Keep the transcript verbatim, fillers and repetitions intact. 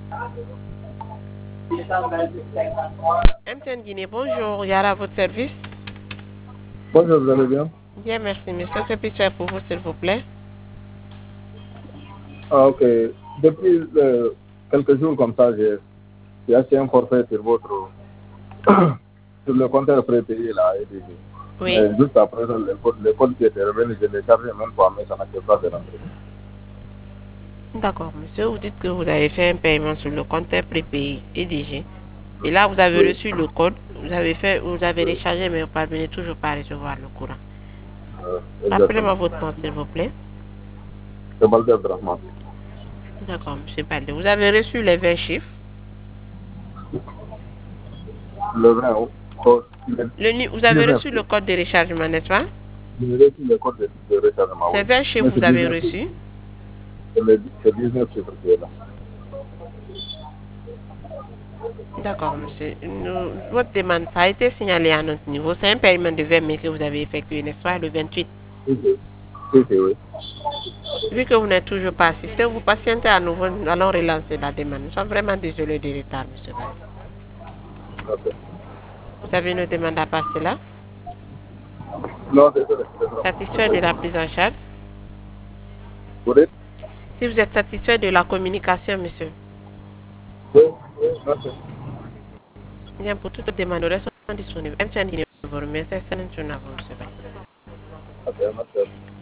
M T N Guinée, bonjour, Yara à votre service. Bonjour, vous allez bien? Bien, merci, monsieur. Que puis-je faire pour vous, s'il vous plaît? Ah, ok. Depuis euh, quelques jours comme ça, j'ai j'ai acheté un forfait sur votre sur le compteur prépayé là, A D G. Oui. Mais juste après, le code, le code qui était revenu, je l'ai chargé même pas, mais ça n'accepte pas de rentrer. D'accord, monsieur. Vous dites que vous avez fait un paiement sur le compteur prépayé E D G. Et là, vous avez Oui, reçu le code. Vous avez fait, vous avez oui, rechargé, mais vous ne parvenez toujours pas à recevoir le courant. euh, Rappelez-moi exactement. votre nom, s'il vous plaît. C'est Balder Drahman. D'accord, monsieur Balde. Vous avez reçu les vingt chiffres. Le vingt, oh, oh, le Le, nu- vous avez dix-neuf, reçu le code de rechargement, n'est-ce pas? j'ai reçu le code de, de rechargement, C'est oui. vingt chiffres Mais que c'est vous avez dix-neuf chiffres. reçu. C'est le- c'est dix-neuf chiffres qui est là. D'accord, monsieur. Nous- votre demande ça a été signalée à notre niveau. C'est un paiement de vingt mille que vous avez effectué, n'est-ce pas, le vingt-huit. Oui, oui, oui, oui, oui. Vu que vous n'êtes toujours pas assisté, vous patientez à nouveau, nous allons relancer la demande. Nous sommes vraiment désolés du retard, monsieur Balde. Ok. Vous avez une demande à passer là? Non, désolé, désolé. Satisfait de Désolé. la prise en charge? Vous dites? Si vous êtes satisfait de la communication, monsieur. Oui, oui, merci. Bien, pour toute demande, nous restons disponibles. M T N vous remercie. Excellente journée à vous, monsieur Balde. Ok, merci.